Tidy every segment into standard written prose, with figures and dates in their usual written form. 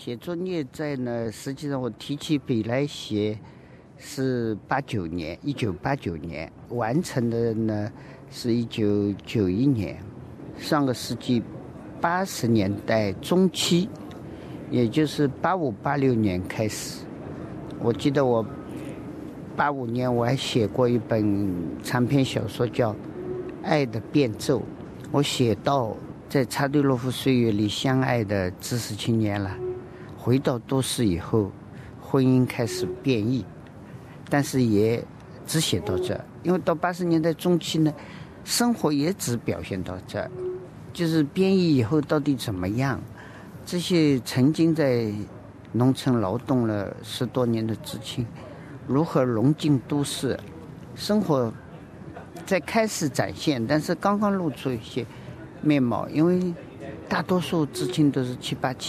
写作孽债呢，实际上我提起笔来写是1989年，完成的呢是1991年，上个世纪80年代中期，也就是85、86年开始。我记得我85年我还写过一本长篇小说叫《爱的变奏》，我写到在查对洛夫岁月里相爱的知识青年了，回到都市以后，婚姻开始变异，但是也只写到这，因为到80年代中期呢，生活也只表现到这，就是变异以后到底怎么样，这些曾经在农村劳动了10多年的知青，如何融进都市，生活在开始展现，但是刚刚露出一些面貌，因为大多数知青都是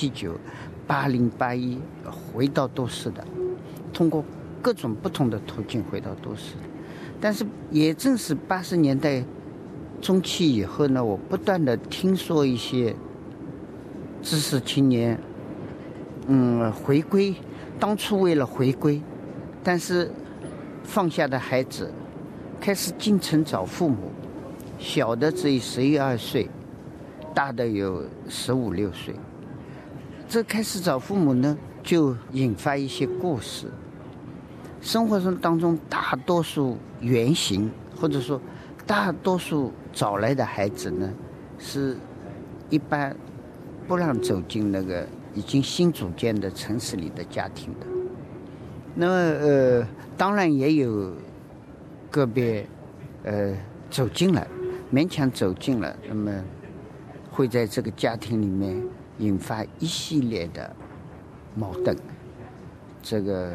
78、79、80、81回到都市的，通过各种不同的途径回到都市。但是也正是80年代中期以后呢，我不断的听说一些知识青年回归，当初为了回归，但是放下的孩子开始进城找父母，小的只有11、12岁，大的有15、16岁。这开始找父母呢，就引发一些故事。生活当中大多数原型，或者说大多数找来的孩子呢，是一般不让走进那个已经新组建的城市里的家庭的。那么当然也有个别走进了，勉强走进了，那么会在这个家庭里面引发一系列的矛盾。这个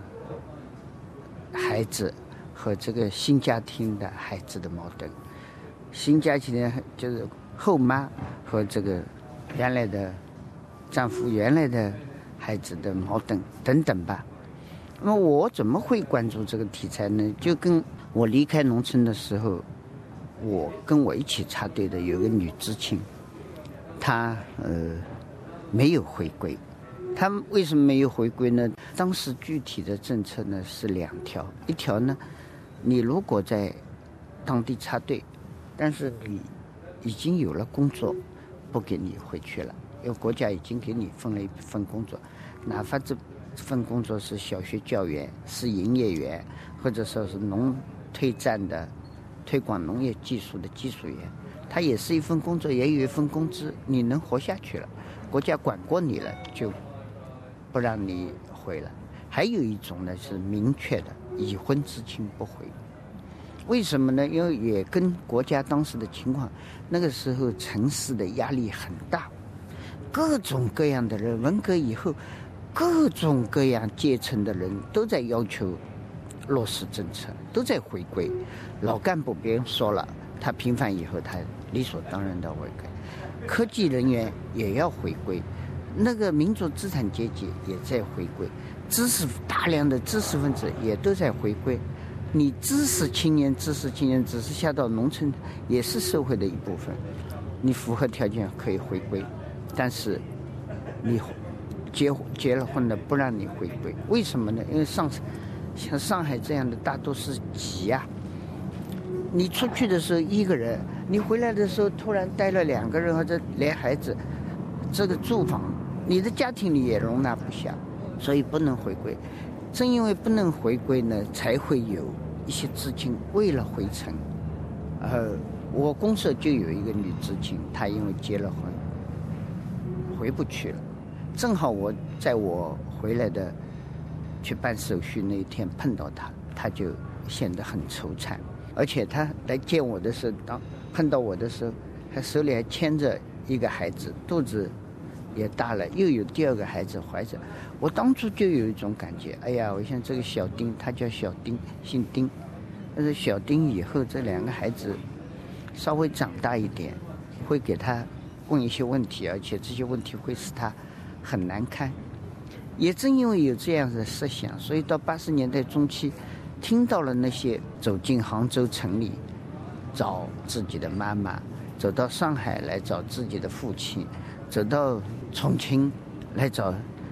孩子和这个新家庭的孩子的矛盾，新家庭的就是后妈和这个原来的丈夫原来的孩子的矛盾等等吧。那么我怎么会关注这个题材呢？就跟我离开农村的时候，跟我一起插队的有个女知青，她没有回归。她为什么没有回归呢？当时具体的政策呢是2条，一条呢，你如果在当地插队，但是你已经有了工作，不给你回去了，因为国家已经给你分了一份工作，哪怕这份工作是小学教员、是营业员，或者说是农推站的推广农业技术的技术员，它也是一份工作，也有一份工资，你能活下去了，国家管过你了，就不让你回了。还有一种呢是明确的，已婚知青不回。为什么呢？因为也跟国家当时的情况，那个时候城市的压力很大，各种各样的人，文革以后各种各样阶层的人都在要求落实政策，都在回归。老干部别人说了，他平反以后他理所当然的回归，科技人员也要回归，那个民主资产阶级也在回归，大量的知识分子也都在回归。你知识青年只是下到农村，也是社会的一部分，你符合条件可以回归，但是你结了婚的不让你回归。为什么呢？因为像上海这样的大都市挤啊，你出去的时候1个人，你回来的时候突然带了2个人或者连孩子，这个住房你的家庭里也容纳不下，所以不能回归。正因为不能回归呢，才会有一些知青为了回城，我公社就有一个女知青，她因为结了婚回不去了，正好在我回来的去办手续那一天碰到她，她就显得很惆怅，而且她来见我的时候，碰到我的时候，她手里还牵着一个孩子，肚子也大了，又有第2个孩子怀着。我当初就有一种感觉，哎呀，我想这个小丁，他叫小丁，姓丁，但是小丁以后这2个孩子稍微长大一点，会给他问一些问题，而且这些问题会使他很难堪。也正因为有这样的设想，所以到80年代中期，听到了那些走进杭州城里找自己的妈妈，走到上海来找自己的父亲，走到重庆来找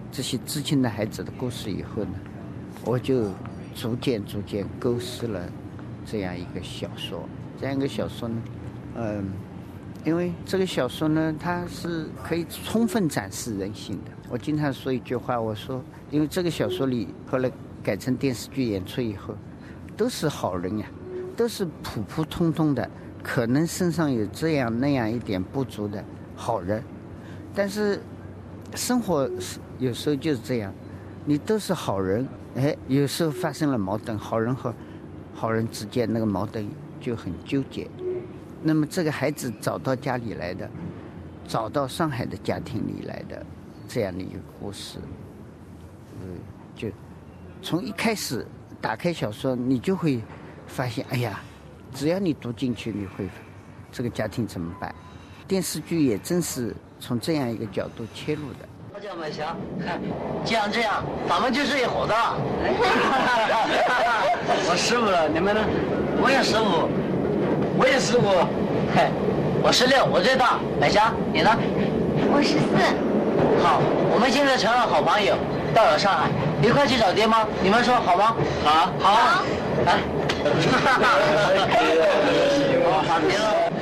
这些知青的孩子的故事以后呢，我就逐渐构思了这样一个小说。这样一个小说呢，因为这个小说呢，它是可以充分展示人性的。我经常说一句话，我说，因为这个小说里后来改成电视剧演出以后，都是好人呀，都是普普通通的，可能身上有这样那样一点不足的好人，但是生活有时候就是这样，你都是好人，有时候发生了矛盾，好人和好人之间那个矛盾就很纠结。那么这个孩子找到家里来的，找到上海的家庭里来的这样的一个故事，就从一开始打开小说，你就会发现，哎呀，只要你读进去，你会这个家庭怎么办？电视剧也正是从这样一个角度切入的。 我叫美祥，既然这样，咱们就是一伙的。我15了，你们呢？我也15，我也15。我16，我最大。美祥，你呢？ 我14。 好，我们现在成了好朋友。到了上海，一块去找爹妈，你们说好吗？好，好。来。好，别了。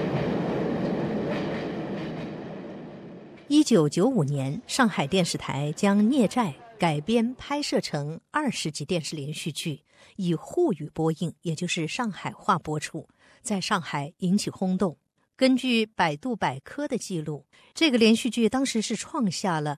1995年，上海电视台将《孽债》改编拍摄成20集电视连续剧，以沪语播映，也就是上海话播出，在上海引起轰动。根据百度百科的记录，这个连续剧当时是创下了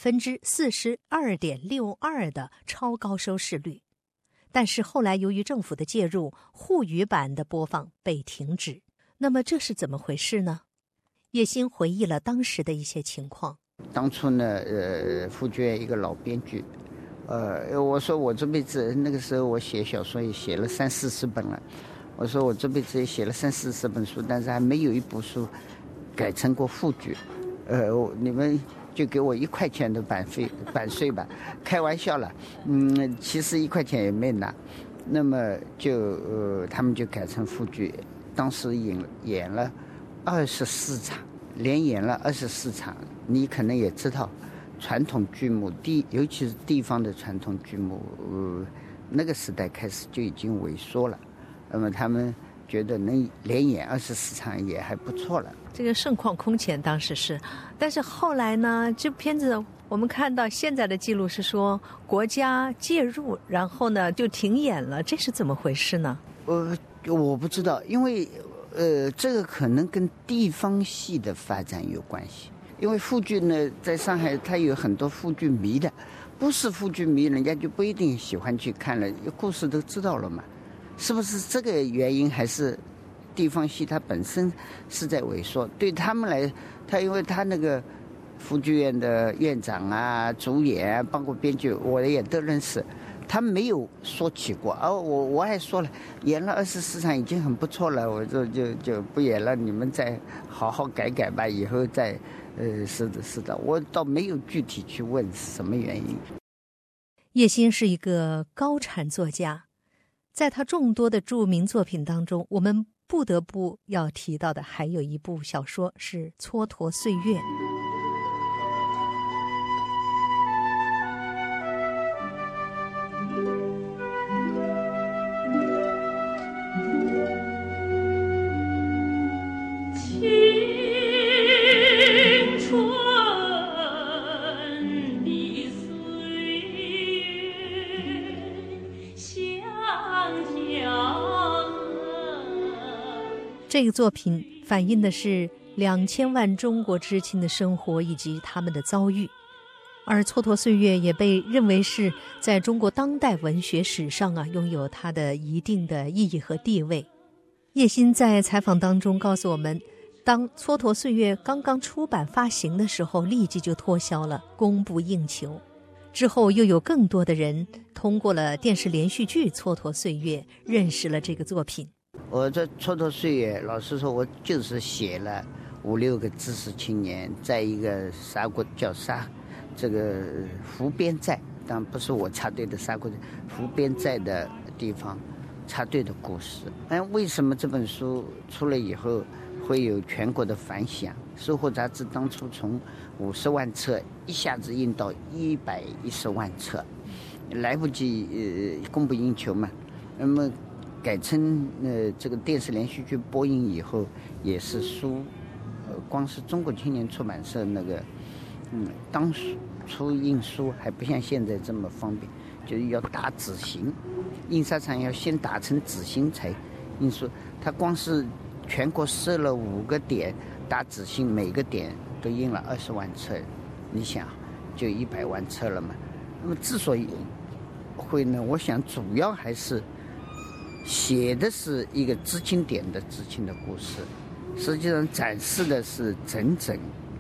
42.62%的超高收视率。但是后来由于政府的介入，沪语版的播放被停止。那么这是怎么回事呢？叶欣回忆了当时的一些情况。 当初呢，傅剧院一个老编剧，我说我这辈子那个时候我写小说也写了30-40本了，我说我这辈子也写了30-40本书，但是还没有一部书改成过沪剧，你们就给我1块钱的版税吧，开玩笑了，其实1块钱也没拿，那么就他们就改成沪剧，当时演了24场，连演了24场。你可能也知道，传统剧目尤其是地方的传统剧目，那个时代开始就已经萎缩了。那么他们觉得能连演24场也还不错了。 这个盛况空前当时是，但是后来呢，这片子我们看到现在的记录是说国家介入，然后呢就停演了，这是怎么回事呢？ 我不知道，因为这个可能跟地方戏的发展有关系。因为沪剧呢，在上海它有很多沪剧迷的，不是沪剧迷，人家就不一定喜欢去看了，故事都知道了嘛。是不是这个原因，还是地方戏它本身是在萎缩？对他们来，因为他那个沪剧院的院长啊、主演啊，包括编剧，我也都认识。他没有说起过，我还说了，演了24场已经很不错了，我就不演了，你们再好好改吧，以后再，是的，我倒没有具体去问是什么原因。 叶欣是一个高产作家，在他众多的著名作品当中，我们不得不要提到的还有一部小说是《蹉跎岁月》。这个作品反映的是2000万中国知青的生活以及他们的遭遇，而《蹉跎岁月》也被认为是在中国当代文学史上拥有它的一定的意义和地位。叶欣在采访当中告诉我们，当《蹉跎岁月》刚刚出版发行的时候，立即就脱销了，供不应求。之后又有更多的人通过了电视连续剧《蹉跎岁月》认识了这个作品。 我这蹉跎岁月，老实说，我就是写了5-6个知识青年，在一个这个湖边寨，当然不是我插队的湖边寨的地方插队的故事。为什么这本书出来以后会有全国的反响。收获杂志当初从50万册一下子印到110万册，来不及供不应求嘛。那么改成这个电视连续剧播映以后，也是书，光是中国青年出版社那个，当初印书还不像现在这么方便，就是要打纸型，印刷厂要先打成纸型才印书。它光是全国设了5个点打纸型，每个点都印了20万册，你想就100万册了嘛。那么之所以会呢，我想主要还是写的是一个知青点的知青的故事，实际上展示的是整整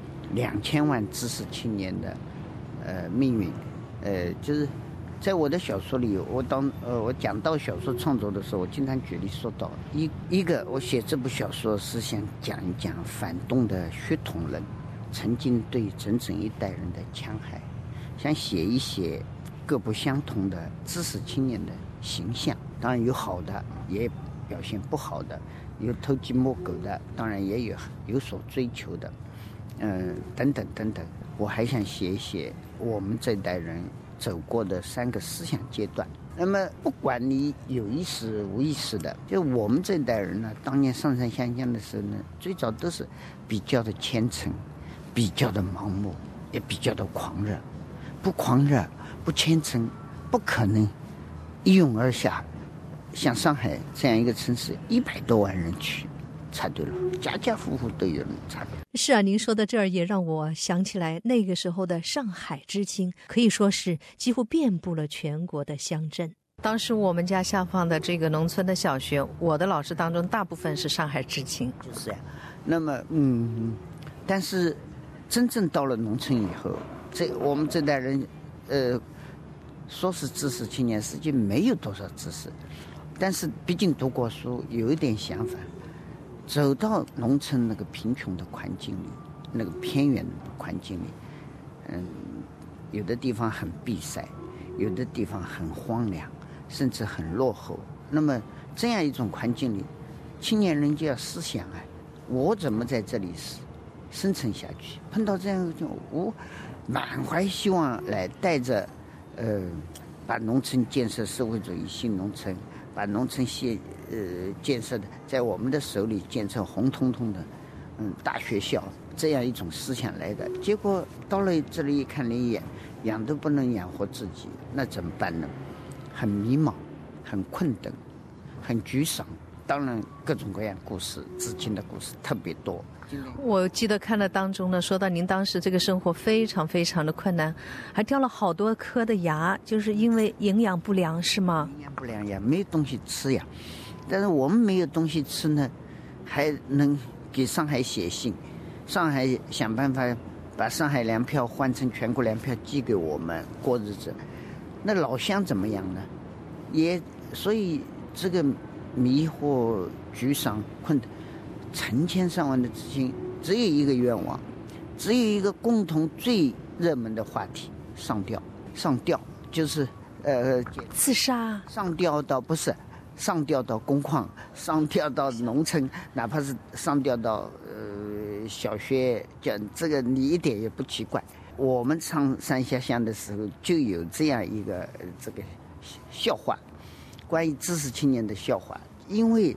2000万知识青年的命运。就是在我的小说里，我讲到小说创作的时候，我经常举例说到一个我写这部小说是想讲一讲反动的血统人曾经对整整一代人的戕害，想写一写各不相同的知识青年的形象。当然有好的，也表现不好的，有偷鸡摸狗的，当然也有所追求的，等等等等。我还想写一写我们这代人走过的3个思想阶段。那么不管你有意识无意识的，就我们这代人呢，当年上山下乡的时候呢，最早都是比较的虔诚，比较的盲目，也比较的狂热。不狂热不虔诚，不可能一拥而下像上海这样一个城市100多万人去插队了，家家户户都有人插队。 是啊，您说到这儿也让我想起来，那个时候的上海知青可以说是几乎遍布了全国的乡镇。当时我们家下放的这个农村的小学，我的老师当中大部分是上海知青。 就是呀，那么但是真正到了农村以后，我们这代人说是知识青年，实际没有多少知识，但是毕竟读过书，有一点想法。走到农村那个贫穷的环境里，那个偏远的环境里，有的地方很闭塞，有的地方很荒凉，甚至很落后。那么这样一种环境里，青年人就要思想我怎么在这里生存下去？碰到这样一种，我满怀希望来带着把农村建设社会主义新农村，把农村建设的在我们的手里建成红彤彤的大学校，这样一种思想来的。结果到了这里一看，连养都不能养活自己，那怎么办呢？很迷茫，很困顿，很沮丧。当然各种各样故事，知青的故事特别多。 我记得看了当中呢，说到您当时这个生活非常非常的困难，还掉了好多颗的牙，就是因为营养不良，是吗？ 营养不良呀，没有东西吃呀。但是我们没有东西吃呢，还能给上海写信，上海想办法把上海粮票换成全国粮票寄给我们过日子。那老乡怎么样呢？所以这个迷惑、沮丧、困顿，成千上万的知青只有一个愿望，只有一个共同最热门的话题：上吊。上吊就是自杀。 上吊到不是。上调到工矿，上调到农村，哪怕是上调到小学，讲这个你一点也不奇怪。我们上山下乡的时候就有这样一个这个笑话，关于知识青年的笑话。因为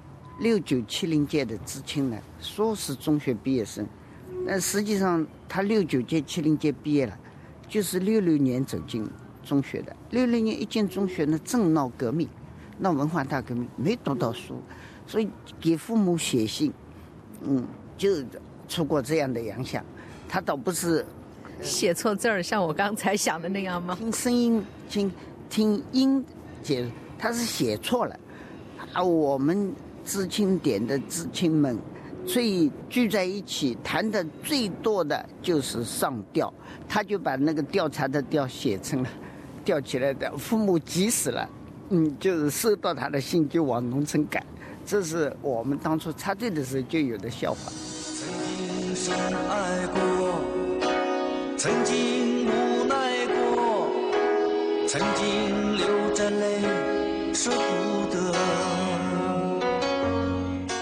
69、70届的知青呢，说是中学毕业生，但实际上他69届、70届毕业了，就是66年走进中学的。66年一进中学呢，正闹革命。闹文化大革命，没读到书，所以给父母写信，就出过这样的洋相。他倒不是写错字儿，像我刚才想的那样吗？ 听声音，听音解，他是写错了。我们知青点的知青们，最聚在一起谈的最多的就是上吊，他就把那个调查的调写成了吊起来的，父母急死了。就是收到他的信就往农村赶，这是我们当初插队的时候就有的笑话。 曾经深爱过，曾经无奈过，曾经流着泪舍不得。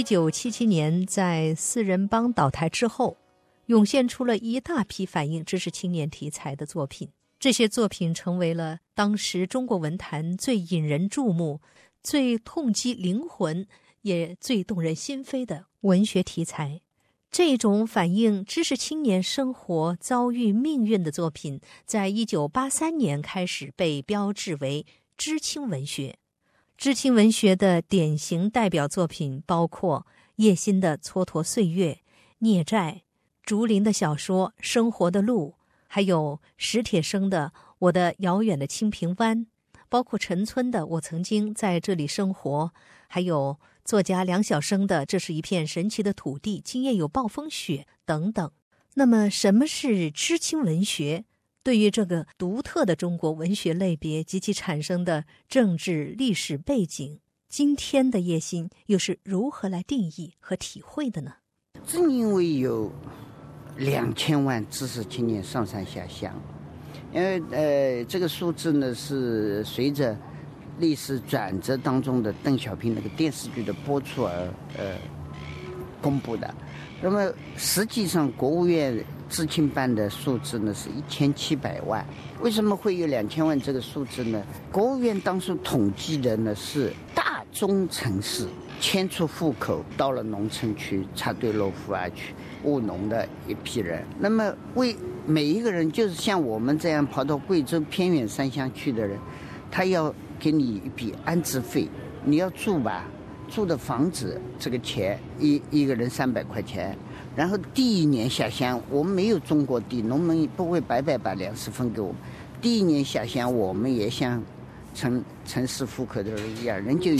1977年在四人帮倒台之后，涌现出了一大批反映知识青年题材的作品。这些作品成为了当时中国文坛最引人注目、最痛击灵魂，也最动人心扉的文学题材。这种反映知识青年生活遭遇命运的作品，在1983年开始被标志为知青文学。知青文学的典型代表作品包括叶欣的《蹉跎岁月》、孽债、竹林的小说《生活的路》，还有史铁生的《我的遥远的清平湾》，包括陈村的《我曾经在这里生活》，还有作家梁晓声的《这是一片神奇的土地，今夜有暴风雪》等等。那么什么是知青文学？对于这个独特的中国文学类别及其产生的政治历史背景，今天的叶欣又是如何来定义和体会的呢？ 正因为有2000万知识青年上山下乡，因为这个数字呢是随着历史转折当中的邓小平那个电视剧的播出而公布的。那么实际上国务院知青办的数字呢是1700万。为什么会有2000万这个数字呢？国务院当初统计的呢是大中城市迁出户口到了农村去插队落户啊去务农的一批人，那么为每一个人，就是像我们这样跑到贵州偏远山乡去的人，他要给你一笔安置费，你要住吧，住的房子这个钱一个人300块钱，然后第一年下乡，我们没有种过地，农民不会白白把粮食分给我们，第一年下乡我们也像城市户口的人一样，人就有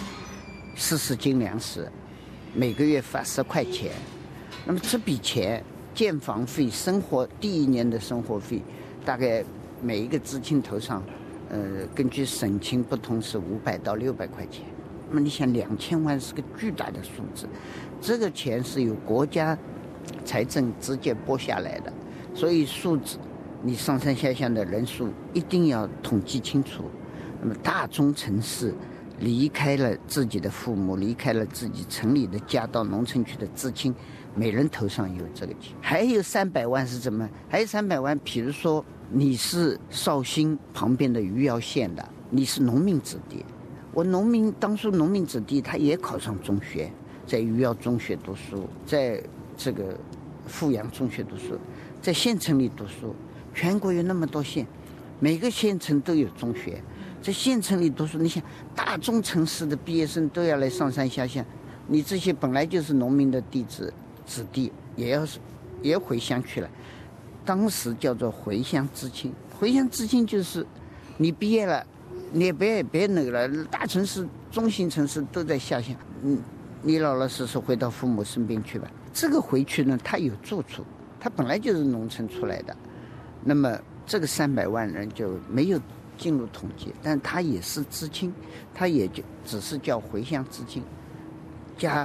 40斤粮食，每个月发10块钱。那么这笔钱建房费、生活第一年的生活费，大概每一个知青头上根据省情不同是500到600块钱。那么你想2000万是个巨大的数字，这个钱是由国家财政直接拨下来的，所以数字你上山下乡的人数一定要统计清楚。那么大中城市离开了自己的父母，离开了自己城里的家，到农村去的知青，每人头上有这个钱。还有300万是怎么？还有300万，比如说你是绍兴旁边的余姚县的，你是农民子弟，当初农民子弟他也考上中学，在余姚中学读书，在这个富阳中学读书，在县城里读书。全国有那么多县，每个县城都有中学，在县城里读书，你想大中城市的毕业生都要来上山下乡，你这些本来就是农民的子弟也回乡去了。当时叫做回乡知青，回乡知青就是你毕业了，你也别那个了，大城市、中型城市都在下乡，你老老实实回到父母身边去吧。这个回去呢，他有住处，他本来就是农村出来的，那么这个300万人就没有进入统计，但他也是知青，他也就只是叫回乡知青，加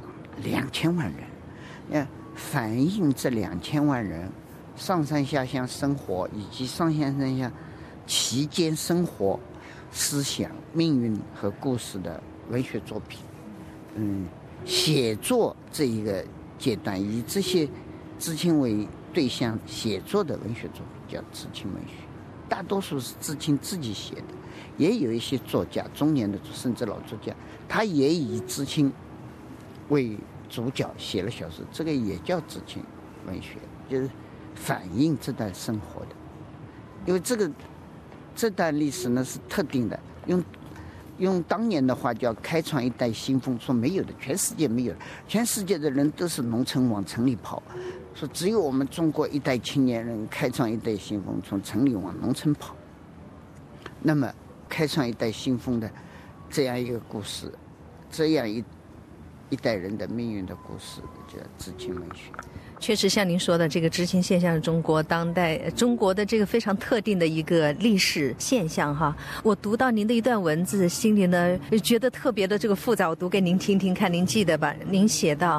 2000万人，反映这2000万人上山下乡生活以及上山下乡期间生活、思想、命运和故事的文学作品。写作这一个阶段，以这些知青为对象写作的文学作品叫知青文学，大多数是知青自己写的，也有一些作家，中年的甚至老作家，他也以知青为主角写了小说，这个也叫知青文学，就是反映这段生活的。因为这段历史呢是特定的，用当年的话叫开创一代新风，说没有的，全世界没有的，全世界的人都是农村往城里跑，说只有我们中国一代青年人开创一代新风，从城里往农村跑。那么开创一代新风的这样一个故事，这样一代人的命运的故事，叫知青文学。 确实像您说的，这个知青现象是中国当代中国的这个非常特定的一个历史现象哈。我读到您的一段文字，心里呢觉得特别的这个复杂，我读给您听听看，您记得吧？您写到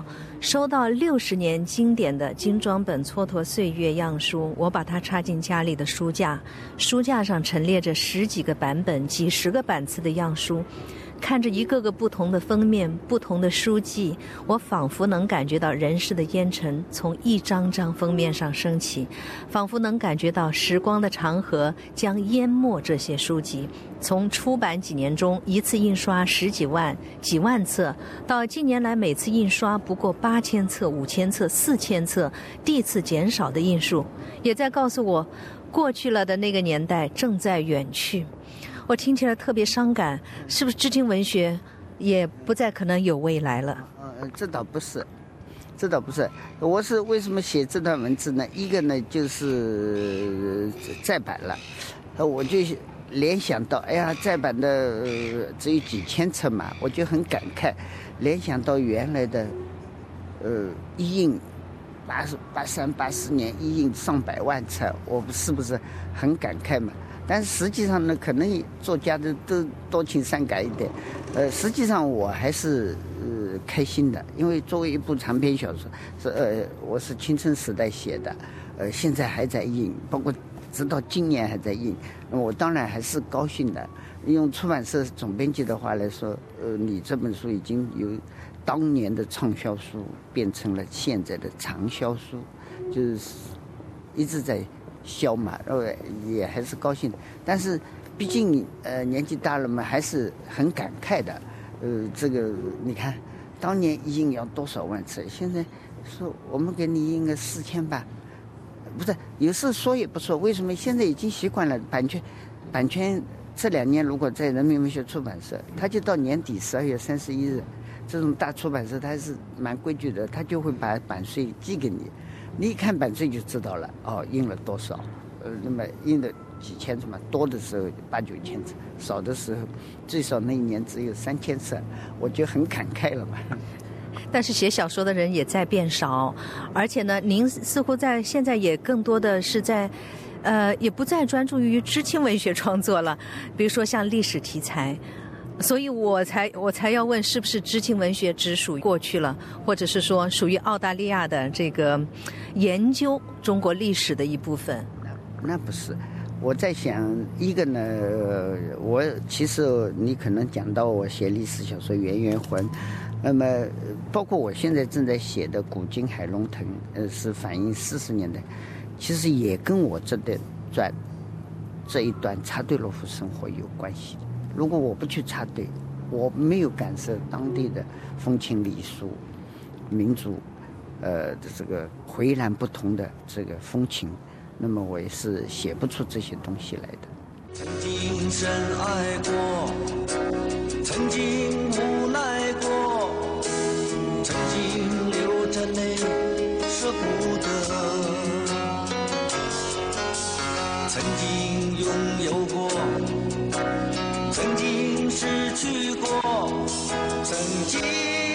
收到60年经典的精装本《蹉跎岁月》样书，我把它插进家里的书架，书架上陈列着10几个版本、几十个版次的样书。看着一个个不同的封面、不同的书籍，我仿佛能感觉到人世的烟尘从一张张封面上升起，仿佛能感觉到时光的长河将淹没这些书籍。从出版几年中一次印刷10几万、几万册，到近年来每次印刷不过8000册、5000册、4000册，递次减少的印数，也在告诉我，过去了的那个年代正在远去。我听起来特别伤感，是不是知青文学也不再可能有未来了？ 这倒不是，这倒不是。我是为什么写这段文字呢？一个呢就是再版了，我就联想到，哎呀，再版的只有几千册嘛，我就很感慨，联想到原来的一印83、84年一印上百万册，我是不是很感慨嘛？但是实际上呢，可能作家都多情善感一点，实际上我还是开心的，因为作为一部长篇小说，我是青春时代写的，现在还在印，包括直到今年还在印，我当然还是高兴的。用出版社总编辑的话来说，你这本书已经由当年的畅销书变成了现在的畅销书，就是一直在销嘛，也还是高兴。但是毕竟年纪大了嘛，还是很感慨的。这个你看，当年一印要多少万册，现在说我们给你印个4000吧，不是，有时说也不说，为什么现在已经习惯了版权这2年如果在人民文学出版社，他就到年底12月31日，这种大出版社他是蛮规矩的，他就会把版税寄给你。你一看版税就知道了，哦，印了多少，那么印了几千册嘛，多的时候8、9千册，少的时候最少那一年只有3000册，我就很感慨了嘛。 但是写小说的人也在变少，而且呢，您似乎在现在也更多的是在，也不再专注于知青文学创作了，比如说像历史题材。所以我才要问，是不是知青文学只属于过去了，或者是说属于澳大利亚的这个研究中国历史的一部分？ 那不是，我在想一个呢，我其实你可能讲到我写历史小说《圆圆魂》，那么包括我现在正在写的《古今海龙腾》，是反映40年代，其实也跟我这一段插队落户生活有关系。如果我不去插队，我没有感受当地的风情礼俗、民族，这个迥然不同的这个风情，那么我也是写不出这些东西来的。 曾经深爱过，曾经无奈过，曾经流着泪舍不得，曾经拥有过，曾经失去过，曾经